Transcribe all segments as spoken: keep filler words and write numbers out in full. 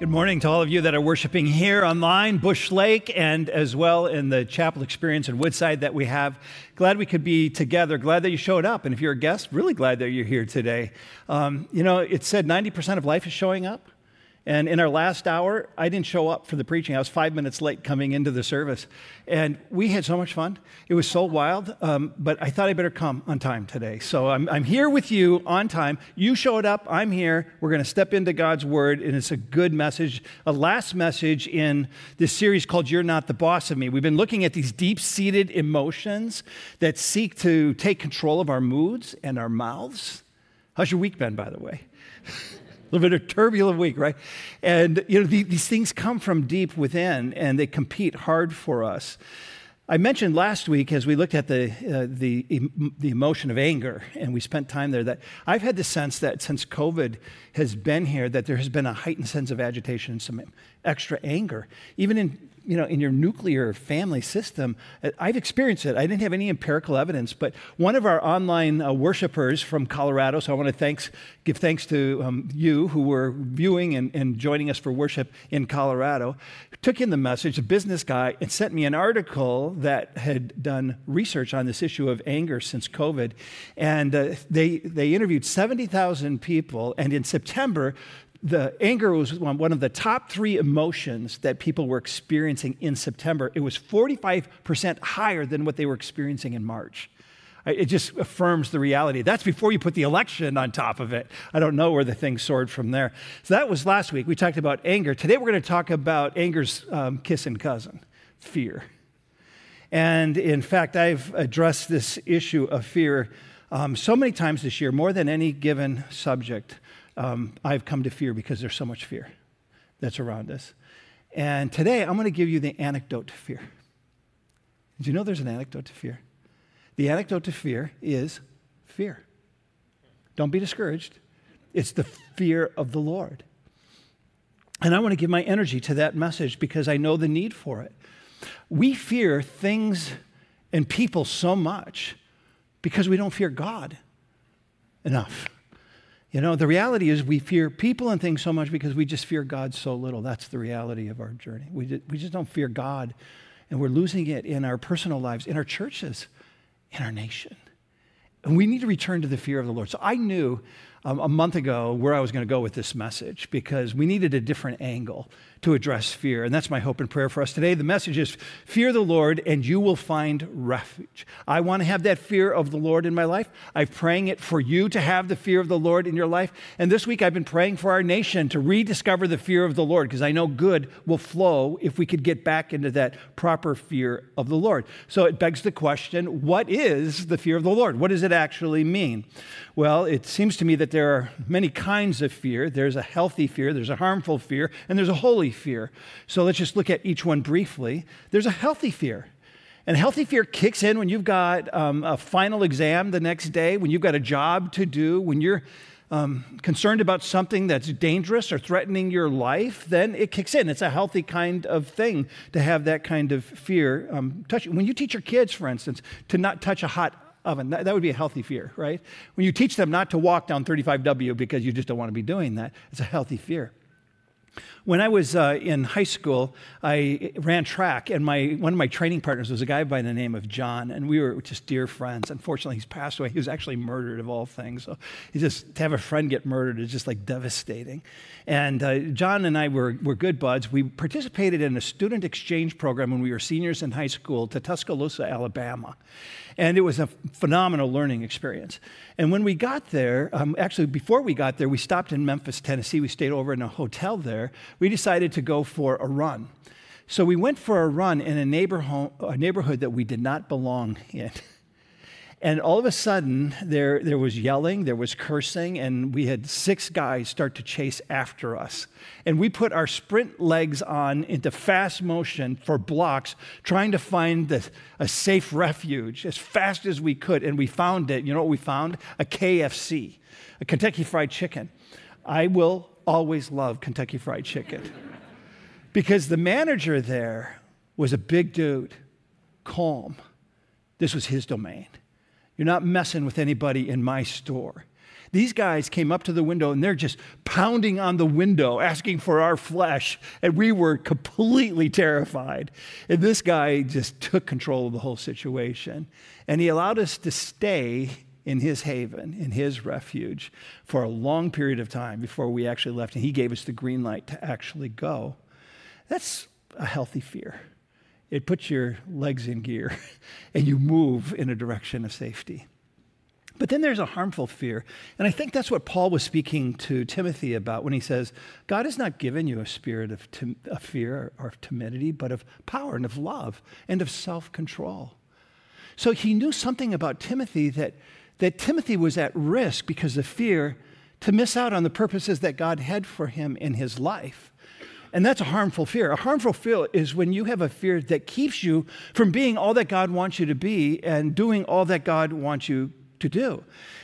Good morning to all of you that are worshiping here online, Bush Lake, and as well in the chapel experience in Woodside that we have. Glad we could be together. Glad that you showed up. And if you're a guest, really glad that you're here today. Um, you know, it said ninety percent of life is showing up. And in our last hour, I didn't show up for the preaching. I was five minutes late coming into the service. And we had so much fun. It was so wild, um, but I thought I better come on time today. So I'm, I'm here with you on time. You showed up. I'm here. We're going to step into God's Word, and it's a good message, a last message in this series called You're Not the Boss of Me. We've been looking at these deep-seated emotions that seek to take control of our moods and our mouths. How's your week been, by the way? A little bit of turbulent week, right? And, you know, the, these things come from deep within, and they compete hard for us. I mentioned last week, as we looked at the, uh, the, the emotion of anger, and we spent time there, that I've had the sense that since COVID has been here, that there has been a heightened sense of agitation and some extra anger. Even in, you know, in your nuclear family system, I've experienced it. I didn't have any empirical evidence, but one of our online uh, worshipers from Colorado, so I want to thanks, give thanks to um, you who were viewing and, and joining us for worship in Colorado, took in the message, a business guy, and sent me an article that had done research on this issue of anger since COVID. And uh, they, they interviewed seventy thousand people, and in September, the anger was one of the top three emotions that people were experiencing in September. It was forty-five percent higher than what they were experiencing in March. It just affirms the reality. That's before you put the election on top of it. I don't know where the thing soared from there. So that was last week. We talked about anger. Today we're going to talk about anger's um, kissing cousin, fear. And in fact, I've addressed this issue of fear um, so many times this year, more than any given subject. Um, I've come to fear because there's so much fear that's around us. And today I'm going to give you the antidote to fear. Did you know there's an antidote to fear? The antidote to fear is fear. Don't be discouraged. It's the fear of the Lord. And I want to give my energy to that message because I know the need for it. We fear things and people so much because we don't fear God enough. You know, the reality is we fear people and things so much because we just fear God so little. That's the reality of our journey. We just, we just don't fear God, and we're losing it in our personal lives, in our churches, in our nation. And we need to return to the fear of the Lord. So I knew um, a month ago where I was going to go with this message because we needed a different angle to address fear. And that's my hope and prayer for us today. The message is, fear the Lord and you will find refuge. I want to have that fear of the Lord in my life. I'm praying it for you to have the fear of the Lord in your life. And this week I've been praying for our nation to rediscover the fear of the Lord because I know good will flow if we could get back into that proper fear of the Lord. So it begs the question, what is the fear of the Lord? What does it actually mean? Well, it seems to me that there are many kinds of fear. There's a healthy fear, there's a harmful fear, and there's a holy fear. So let's just look at each one briefly. There's a healthy fear. And healthy fear kicks in when you've got um, a final exam the next day, when you've got a job to do, when you're um, concerned about something that's dangerous or threatening your life, then it kicks in. It's a healthy kind of thing to have that kind of fear. Um, touch. When you teach your kids, for instance, to not touch a hot oven, that, that would be a healthy fear, right? When you teach them not to walk down thirty-five W because you just don't want to be doing that, it's a healthy fear. When I was uh, in high school, I ran track, and my one of my training partners was a guy by the name of John, and we were just dear friends. Unfortunately, he's passed away. He was actually murdered, of all things. So he just to have a friend get murdered is just like devastating. And uh, John and I were were good buds. We participated in a student exchange program when we were seniors in high school to Tuscaloosa, Alabama. And it was a phenomenal learning experience. And when we got there, um, actually before we got there, we stopped in Memphis, Tennessee. We stayed over in a hotel there. We decided to go for a run. So we went for a run in a, neighbor home, a neighborhood that we did not belong in. And all of a sudden, there, there was yelling, there was cursing, and we had six guys start to chase after us. And we put our sprint legs on into fast motion for blocks, trying to find the, a safe refuge as fast as we could. And we found it. You know what we found? A K F C, a Kentucky Fried Chicken. I will always love Kentucky Fried Chicken because the manager there was a big dude, calm. This was his domain. You're not messing with anybody in my store. These guys came up to the window and they're just pounding on the window, asking for our flesh. And we were completely terrified. And this guy just took control of the whole situation. And he allowed us to stay in his haven, in his refuge, for a long period of time before we actually left. And he gave us the green light to actually go. That's a healthy fear. It puts your legs in gear and you move in a direction of safety. But then there's a harmful fear. And I think that's what Paul was speaking to Timothy about when he says, God has not given you a spirit of, tim- of fear or of timidity, but of power and of love and of self-control. So he knew something about Timothy that, that Timothy was at risk because of fear to miss out on the purposes that God had for him in his life. And that's a harmful fear. A harmful fear is when you have a fear that keeps you from being all that God wants you to be and doing all that God wants you to do.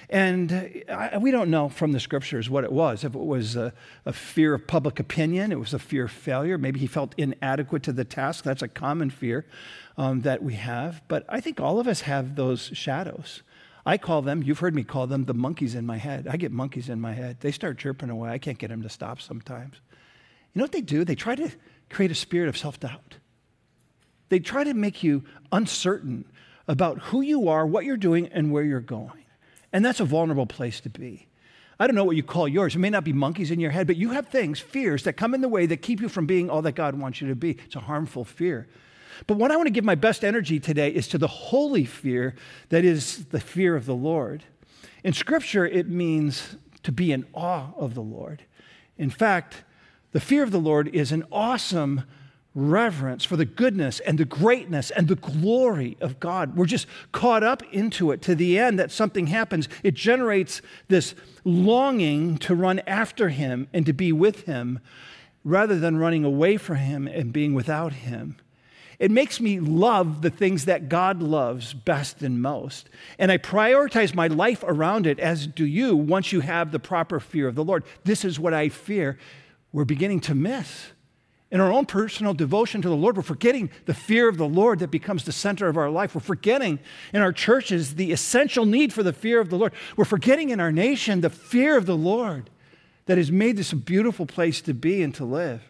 And I, we don't know from the scriptures what it was. If it was a, a fear of public opinion, it was a fear of failure. Maybe he felt inadequate to the task. That's a common fear um, that we have. But I think all of us have those shadows. I call them, you've heard me call them the monkeys in my head. I get monkeys in my head. They start chirping away. I can't get them to stop sometimes. You know what they do? They try to create a spirit of self-doubt. They try to make you uncertain about who you are, what you're doing, and where you're going. And that's a vulnerable place to be. I don't know what you call yours. It may not be monkeys in your head, but you have things, fears that come in the way that keep you from being all that God wants you to be. It's a harmful fear. But what I want to give my best energy today is to the holy fear that is the fear of the Lord. In Scripture, it means to be in awe of the Lord. In fact, the fear of the Lord is an awesome reverence for the goodness and the greatness and the glory of God. We're just caught up into it to the end that something happens. It generates this longing to run after him and to be with him rather than running away from him and being without him. It makes me love the things that God loves best and most. And I prioritize my life around it, as do you, once you have the proper fear of the Lord. This is what I fear we're beginning to miss. In our own personal devotion to the Lord, we're forgetting the fear of the Lord that becomes the center of our life. We're forgetting in our churches the essential need for the fear of the Lord. We're forgetting in our nation the fear of the Lord that has made this a beautiful place to be and to live.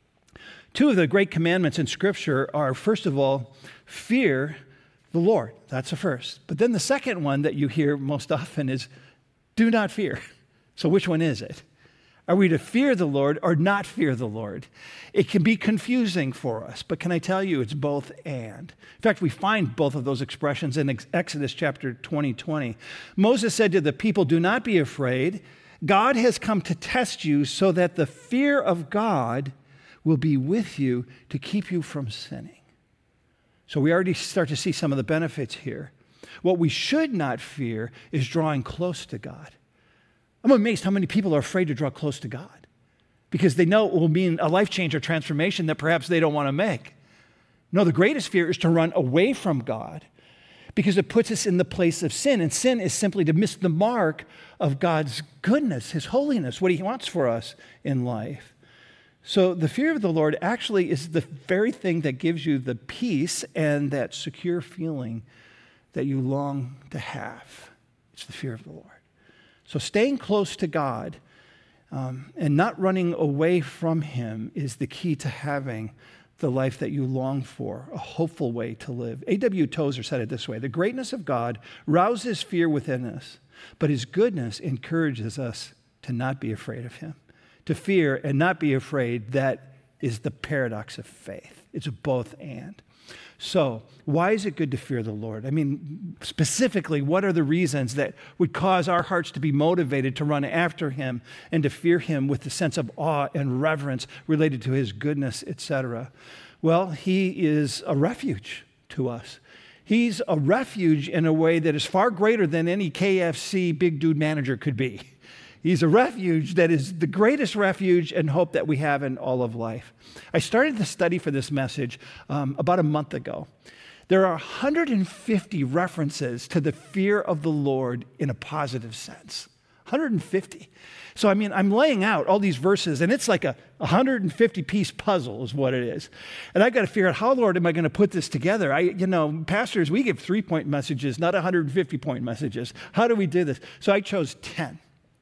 Two of the great commandments in Scripture are, first of all, fear the Lord. That's the first. But then the second one that you hear most often is, do not fear. So which one is it? Are we to fear the Lord or not fear the Lord? It can be confusing for us, but can I tell you it's both and. In fact, we find both of those expressions in Exodus chapter twenty, twenty. Moses said to the people, do not be afraid. God has come to test you so that the fear of God will be with you to keep you from sinning. So we already start to see some of the benefits here. What we should not fear is drawing close to God. I'm amazed how many people are afraid to draw close to God because they know it will mean a life change or transformation that perhaps they don't want to make. No, the greatest fear is to run away from God because it puts us in the place of sin. And sin is simply to miss the mark of God's goodness, his holiness, what he wants for us in life. So the fear of the Lord actually is the very thing that gives you the peace and that secure feeling that you long to have. It's the fear of the Lord. So staying close to God um, and not running away from him is the key to having the life that you long for, a hopeful way to live. A W Tozer said it this way: the greatness of God rouses fear within us, but his goodness encourages us to not be afraid of him. To fear and not be afraid, that is the paradox of faith. It's both and. So, why is it good to fear the Lord? I mean, specifically, what are the reasons that would cause our hearts to be motivated to run after him and to fear him with the sense of awe and reverence related to his goodness, et cetera? Well, he is a refuge to us. He's a refuge in a way that is far greater than any K F C big dude manager could be. He's a refuge that is the greatest refuge and hope that we have in all of life. I started the study for this message um, about a month ago. There are one hundred fifty references to the fear of the Lord in a positive sense. one hundred fifty. So, I mean, I'm laying out all these verses, and it's like a one hundred fifty piece puzzle is what it is. And I've got to figure out how, Lord, am I going to put this together? I, you know, pastors, we give three-point messages, not one hundred fifty point messages. How do we do this? So I chose ten.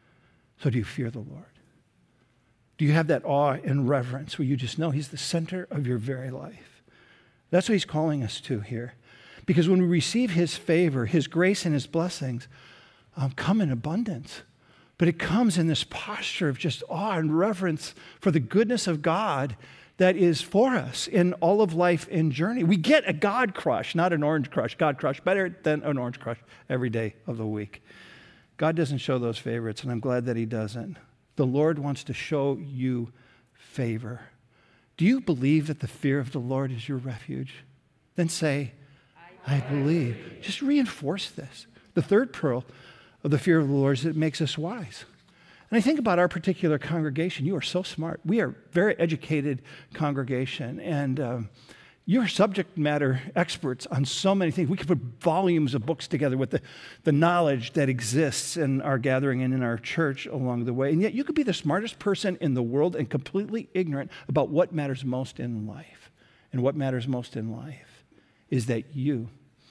So do you fear the Lord? Do you have that awe and reverence where you just know he's the center of your very life? That's what he's calling us to here. Because when we receive his favor, his grace and his blessings um, come in abundance. But it comes in this posture of just awe and reverence for the goodness of God that is for us in all of life and journey. We get a God crush, not an orange crush. God crush, better than an orange crush every day of the week. God doesn't show those favorites, and I'm glad that he doesn't. The Lord wants to show you favor. Do you believe that the fear of the Lord is your refuge? Then say, I believe. Just reinforce this. The third pearl of the fear of the Lord is it makes us wise. And I think about our particular congregation. You are so smart. We are a very educated congregation, and um, you're subject matter experts on so many things. We could put volumes of books together with the, the knowledge that exists in our gathering and in our church along the way. And yet you could be the smartest person in the world and completely ignorant about what matters most in life. And what matters most in life is that you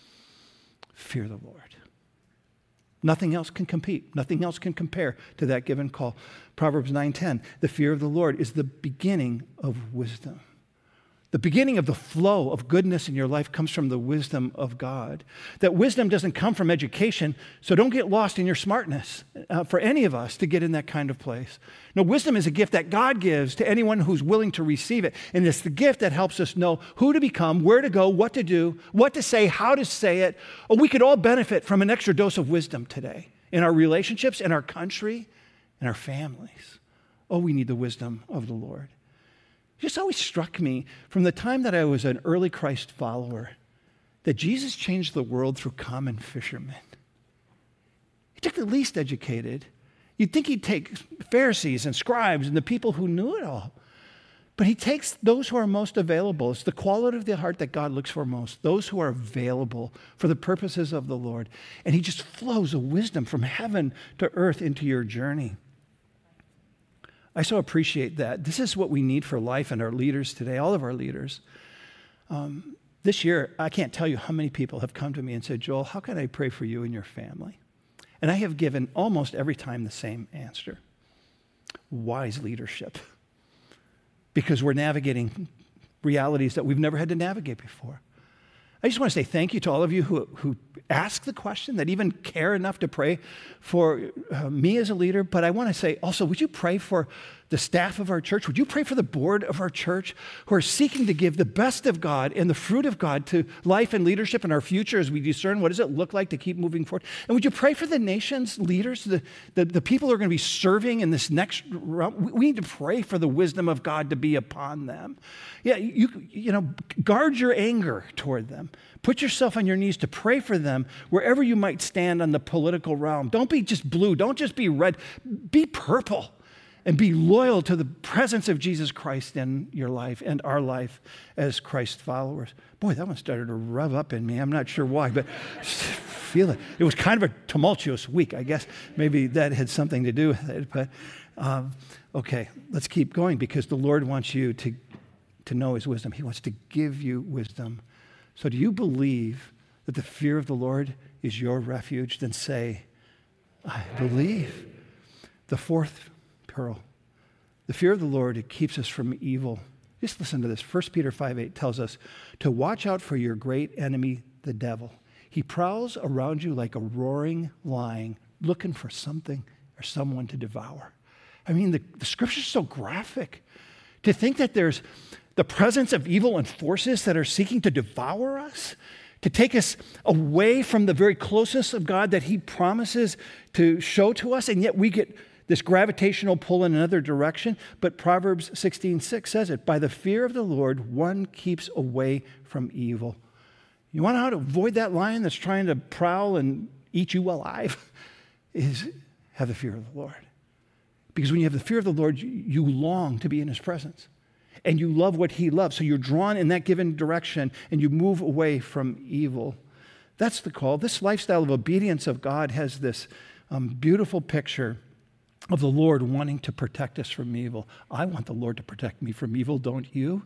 fear the Lord. Nothing else can compete. Nothing else can compare to that given call. Proverbs nine ten, the fear of the Lord is the beginning of wisdom. The beginning of the flow of goodness in your life comes from the wisdom of God. That wisdom doesn't come from education, so don't get lost in your smartness uh, for any of us to get in that kind of place. No, wisdom is a gift that God gives to anyone who's willing to receive it. And it's the gift that helps us know who to become, where to go, what to do, what to say, how to say it. Oh, we could all benefit from an extra dose of wisdom today in our relationships, in our country, in our families. Oh, we need the wisdom of the Lord. It just always struck me from the time that I was an early Christ follower that Jesus changed the world through common fishermen. He took the least educated. You'd think he'd take Pharisees and scribes and the people who knew it all. But he takes those who are most available. It's the quality of the heart that God looks for most, those who are available for the purposes of the Lord. And he just flows a wisdom from heaven to earth into your journey. I so appreciate that. This is what we need for life and our leaders today, all of our leaders. Um, this year, I can't tell you how many people have come to me and said, Joel, how can I pray for you and your family? And I have given almost every time the same answer. Wise leadership. Because we're navigating realities that we've never had to navigate before. I just want to say thank you to all of you who, who ask the question, that even care enough to pray for uh, me as a leader. But I want to say also, would you pray for the staff of our church? Would you pray for the board of our church who are seeking to give the best of God and the fruit of God to life and leadership in our future as we discern what does it look like to keep moving forward? And would you pray for the nation's leaders, the, the, the people who are going to be serving in this next round? We need to pray for the wisdom of God to be upon them. Yeah, you, you know, guard your anger toward them. Put yourself on your knees to pray for them wherever you might stand on the political realm. Don't be just blue. Don't just be red. Be purple. And be loyal to the presence of Jesus Christ in your life and our life as Christ followers. Boy, that one started to rev up in me. I'm not sure why, but feel it. It was kind of a tumultuous week. I guess maybe that had something to do with it. But um, okay, let's keep going because the Lord wants you to, to know his wisdom. He wants to give you wisdom. So do you believe that the fear of the Lord is your refuge? Then say, I believe. The fourth pearl. The fear of the Lord, it keeps us from evil. Just listen to this. First Peter five eight tells us to watch out for your great enemy, the devil. He prowls around you like a roaring lion, looking for something or someone to devour. I mean, the, the scripture's so graphic. To think that there's the presence of evil and forces that are seeking to devour us, to take us away from the very closeness of God that he promises to show to us, and yet we get this gravitational pull in another direction. But Proverbs sixteen six says it, by the fear of the Lord, one keeps away from evil. You want to know how to avoid that lion that's trying to prowl and eat you alive? Is have the fear of the Lord. Because when you have the fear of the Lord, you, you long to be in his presence. And you love what he loves. So you're drawn in that given direction and you move away from evil. That's the call. This lifestyle of obedience of God has this um, beautiful picture of the Lord wanting to protect us from evil. I want the Lord to protect me from evil, don't you?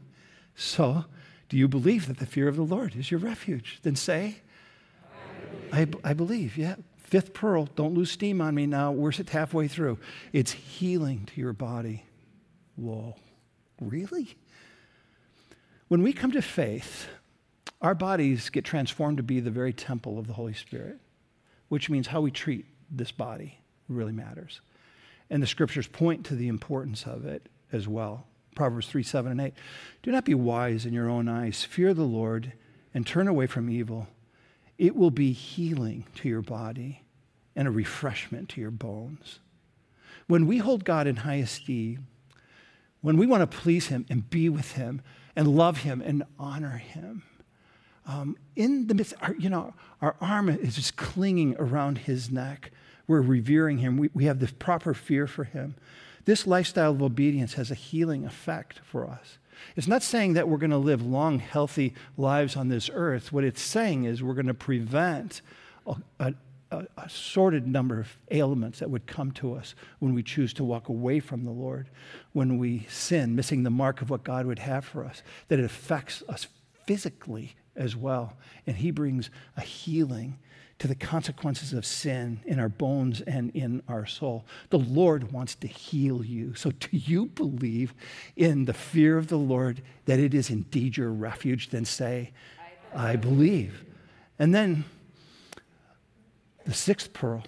So, do you believe that the fear of the Lord is your refuge? Then say, I believe. I, I believe, yeah. fifth pearl, don't lose steam on me now. We're halfway through. It's healing to your body. Whoa, really? When we come to faith, our bodies get transformed to be the very temple of the Holy Spirit, which means how we treat this body really matters. And the scriptures point to the importance of it as well. Proverbs three, seven, and eight. Do not be wise in your own eyes. Fear the Lord and turn away from evil. It will be healing to your body and a refreshment to your bones. When we hold God in high esteem, when we want to please him and be with him and love him and honor him, um, in the midst, our, you know, our arm is just clinging around his neck. We're revering him. We, we have the proper fear for him. This lifestyle of obedience has a healing effect for us. It's not saying that we're going to live long, healthy lives on this earth. What it's saying is we're going to prevent a, a, a assorted number of ailments that would come to us when we choose to walk away from the Lord, when we sin, missing the mark of what God would have for us, that it affects us physically as well. And he brings a healing to the consequences of sin in our bones and in our soul. The Lord wants to heal you. So do you believe in the fear of the Lord, that it is indeed your refuge? Then say, I believe. I believe. And then the sixth pearl,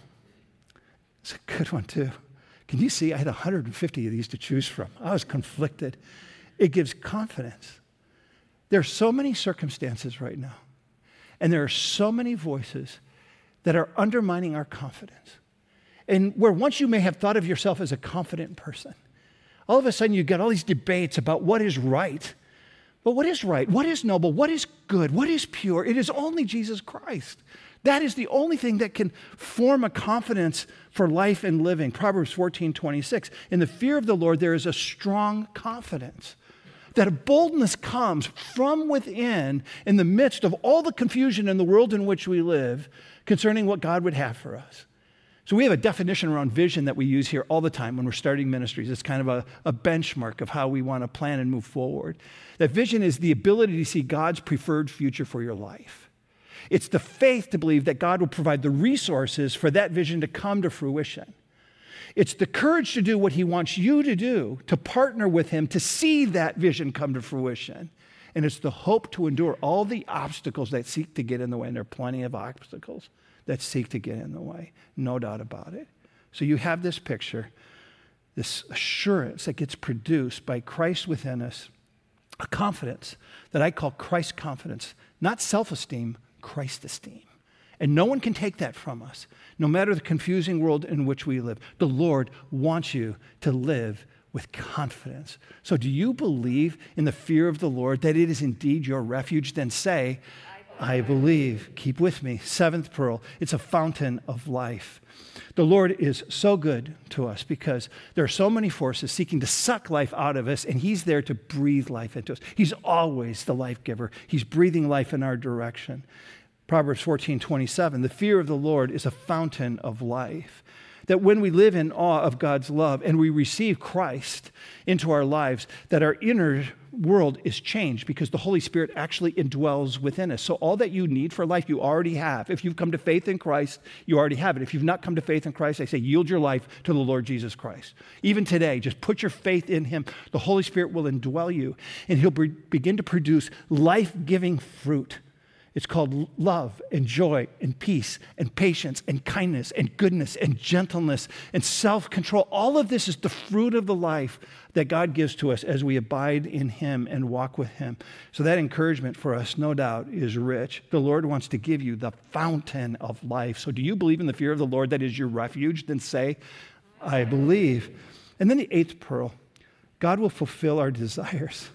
it's a good one too. Can you see? I had one hundred fifty of these to choose from. I was conflicted. It gives confidence. There are so many circumstances right now, and there are so many voices that are undermining our confidence. And where once you may have thought of yourself as a confident person, all of a sudden you get all these debates about what is right. But what is right? What is noble? What is good? What is pure? It is only Jesus Christ. That is the only thing that can form a confidence for life and living. Proverbs fourteen, twenty-six. In the fear of the Lord, there is a strong confidence. That a boldness comes from within in the midst of all the confusion in the world in which we live concerning what God would have for us. So we have a definition around vision that we use here all the time when we're starting ministries. It's kind of a, a benchmark of how we want to plan and move forward. That vision is the ability to see God's preferred future for your life. It's the faith to believe that God will provide the resources for that vision to come to fruition. It's the courage to do what he wants you to do, to partner with him, to see that vision come to fruition. And it's the hope to endure all the obstacles that seek to get in the way. And there are plenty of obstacles that seek to get in the way, no doubt about it. So you have this picture, this assurance that gets produced by Christ within us, a confidence that I call Christ confidence, not self-esteem, Christ esteem. And no one can take that from us, no matter the confusing world in which we live. The Lord wants you to live with confidence. So do you believe in the fear of the Lord, that it is indeed your refuge? Then say, I believe. I believe. Keep with me. Seventh pearl, it's a fountain of life. The Lord is so good to us because there are so many forces seeking to suck life out of us, and he's there to breathe life into us. He's always the life giver. He's breathing life in our direction. Proverbs fourteen, twenty-seven, the fear of the Lord is a fountain of life. That when we live in awe of God's love and we receive Christ into our lives, that our inner world is changed because the Holy Spirit actually indwells within us. So all that you need for life, you already have. If you've come to faith in Christ, you already have it. If you've not come to faith in Christ, I say yield your life to the Lord Jesus Christ. Even today, just put your faith in him. The Holy Spirit will indwell you, and he'll be- begin to produce life-giving fruit. It's called love and joy and peace and patience and kindness and goodness and gentleness and self-control. All of this is the fruit of the life that God gives to us as we abide in him and walk with him. So that encouragement for us, no doubt, is rich. The Lord wants to give you the fountain of life. So do you believe in the fear of the Lord that is your refuge? Then say, I believe. And then the eighth pearl, God will fulfill our desires.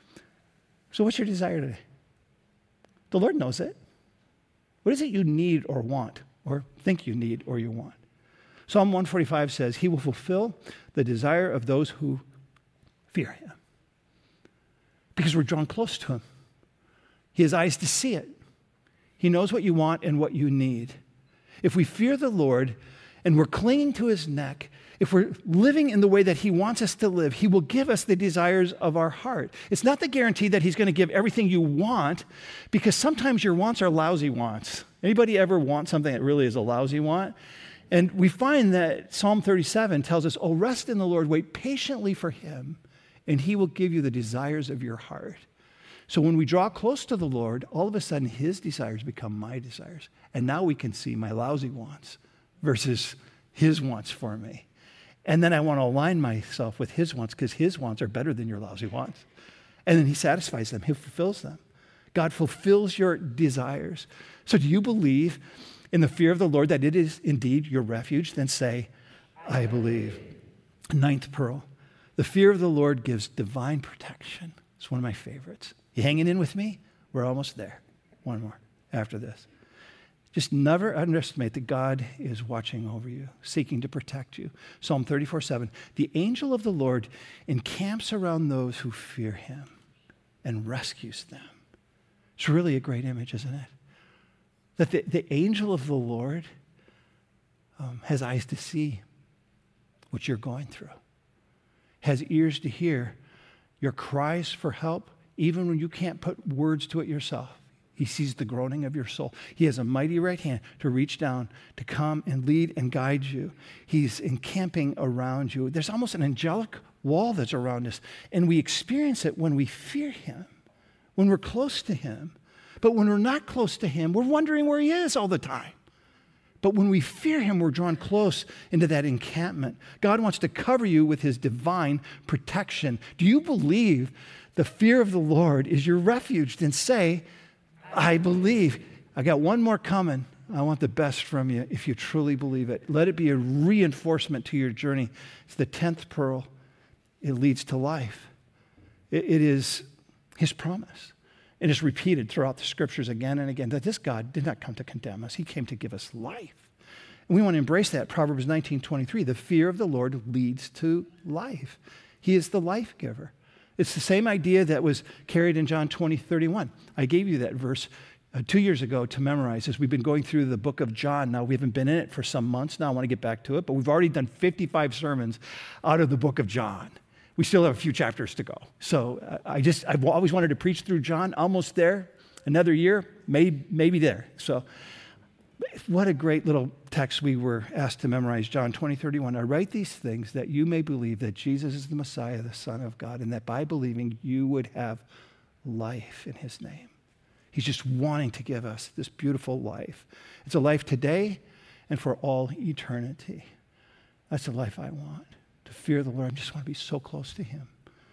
So what's your desire today? The Lord knows it. What is it you need or want, or think you need or you want? Psalm one forty-five says, he will fulfill the desire of those who fear him. Because we're drawn close to him. He has eyes to see it. He knows what you want and what you need. If we fear the Lord and we're clinging to his neck, if we're living in the way that he wants us to live, he will give us the desires of our heart. It's not the guarantee that he's going to give everything you want, because sometimes your wants are lousy wants. Anybody ever want something that really is a lousy want? And we find that Psalm thirty-seven tells us, oh, rest in the Lord, wait patiently for him, and he will give you the desires of your heart. So when we draw close to the Lord, all of a sudden his desires become my desires. And now we can see my lousy wants versus his wants for me. And then I want to align myself with his wants, because his wants are better than your lousy wants. And then he satisfies them. He fulfills them. God fulfills your desires. So do you believe in the fear of the Lord that it is indeed your refuge? Then say, I believe. Ninth pearl. The fear of the Lord gives divine protection. It's one of my favorites. You hanging in with me? We're almost there. One more after this. Just never underestimate that God is watching over you, seeking to protect you. Psalm thirty-four seven, the angel of the Lord encamps around those who fear him and rescues them. It's really a great image, isn't it? That the, the angel of the Lord um, has eyes to see what you're going through, has ears to hear your cries for help, even when you can't put words to it yourself. He sees the groaning of your soul. He has a mighty right hand to reach down, to come and lead and guide you. He's encamping around you. There's almost an angelic wall that's around us, and we experience it when we fear him, when we're close to him. But when we're not close to him, we're wondering where he is all the time. But when we fear him, we're drawn close into that encampment. God wants to cover you with his divine protection. Do you believe the fear of the Lord is your refuge? Then say, I believe. I got one more coming. I want the best from you if you truly believe it. Let it be a reinforcement to your journey. It's the tenth pearl. It leads to life. It, it is his promise. It is repeated throughout the scriptures again and again that this God did not come to condemn us. He came to give us life. And we want to embrace that. Proverbs nineteen twenty-three, the fear of the Lord leads to life. He is the life giver. It's the same idea that was carried in John twenty thirty-one. I gave you that verse uh, two years ago to memorize as we've been going through the book of John. Now, we haven't been in it for some months now. I want to get back to it, but we've already done fifty-five sermons out of the book of John. We still have a few chapters to go. So uh, I just, I've always wanted to preach through John, almost there. Another year, maybe, maybe there. So what a great little text we were asked to memorize, John twenty thirty-one. I write these things that you may believe that Jesus is the Messiah, the Son of God, and that by believing you would have life in his name. He's just wanting to give us this beautiful life. It's a life today and for all eternity. That's the life I want, to fear the Lord. I just want to be so close to him.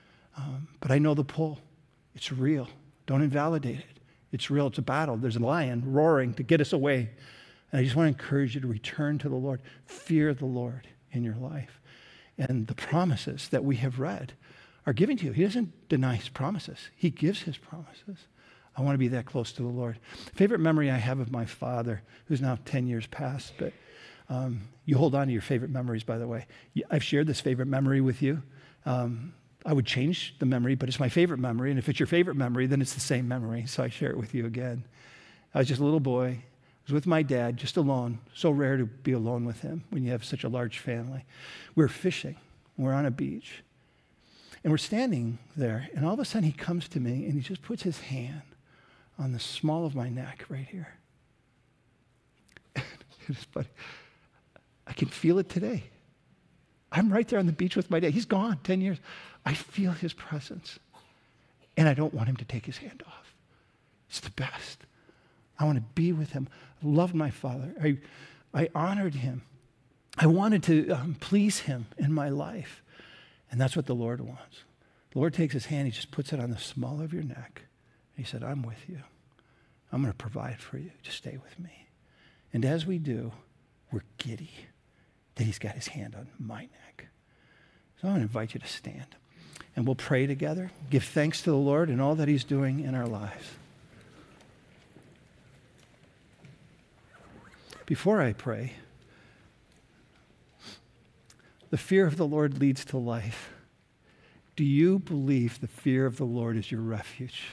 Um, but I know the pull. It's real. Don't invalidate it. It's real. It's a battle. There's a lion roaring to get us away. And I just want to encourage you to return to the Lord. Fear the Lord in your life. And the promises that we have read are given to you. He doesn't deny his promises. He gives his promises. I want to be that close to the Lord. Favorite memory I have of my father, who's now ten years past, but um, you hold on to your favorite memories, by the way. I've shared this favorite memory with you. Um, I would change the memory, but it's my favorite memory. And if it's your favorite memory, then it's the same memory. So I share it with you again. I was just a little boy. I was with my dad, just alone. So rare to be alone with him when you have such a large family. We were fishing. We're on a beach. And we're standing there. And all of a sudden he comes to me and he just puts his hand on the small of my neck right here. It's funny. I can feel it today. I'm right there on the beach with my dad. He's gone ten years. I feel his presence. And I don't want him to take his hand off. It's the best. I want to be with him. I loved my father. I, I honored him. I wanted to um, please him in my life. And that's what the Lord wants. The Lord takes his hand. He just puts it on the small of your neck. He said, I'm with you. I'm going to provide for you. Just stay with me. And as we do, we're giddy that he's got his hand on my neck. So I want to invite you to stand. And we'll pray together, give thanks to the Lord and all that he's doing in our lives. Before I pray, the fear of the Lord leads to life. Do you believe the fear of the Lord is your refuge?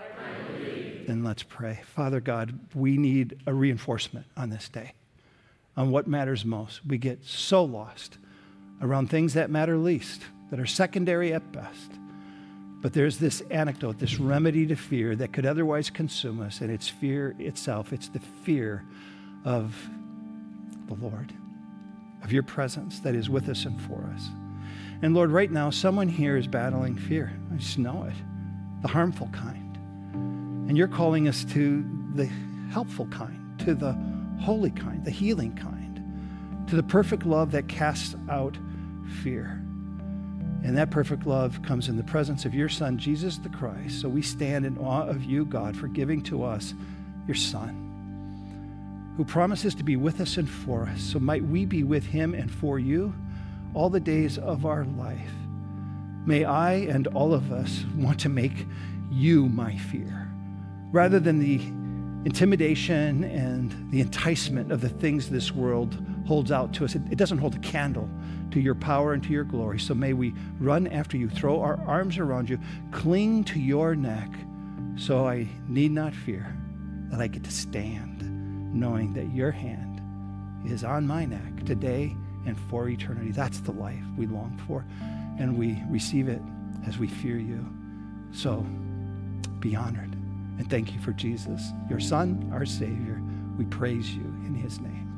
Then let's pray. Father God, we need a reinforcement on this day. on what matters most. We get so lost around things that matter least, that are secondary at best. But there's this antidote, this remedy to fear that could otherwise consume us, and it's fear itself. It's the fear of the Lord, of your presence that is with us and for us. And Lord, right now, someone here is battling fear. I just know it, the harmful kind. And you're calling us to the helpful kind, to the holy kind, the healing kind, to the perfect love that casts out fear. And that perfect love comes in the presence of your Son, Jesus the Christ. So we stand in awe of you, God, for giving to us your Son, who promises to be with us and for us. So might we be with him and for you all the days of our life. May I and all of us want to make you my fear, rather than the intimidation and the enticement of the things this world holds out to us. It, it doesn't hold a candle to your power and to your glory. So may we run after you, throw our arms around you, cling to your neck, so I need not fear, that I get to stand knowing that your hand is on my neck today and for eternity. That's the life we long for, and we receive it as we fear you. So be honored, and thank you for Jesus, your Son, our Savior. We praise you in his name.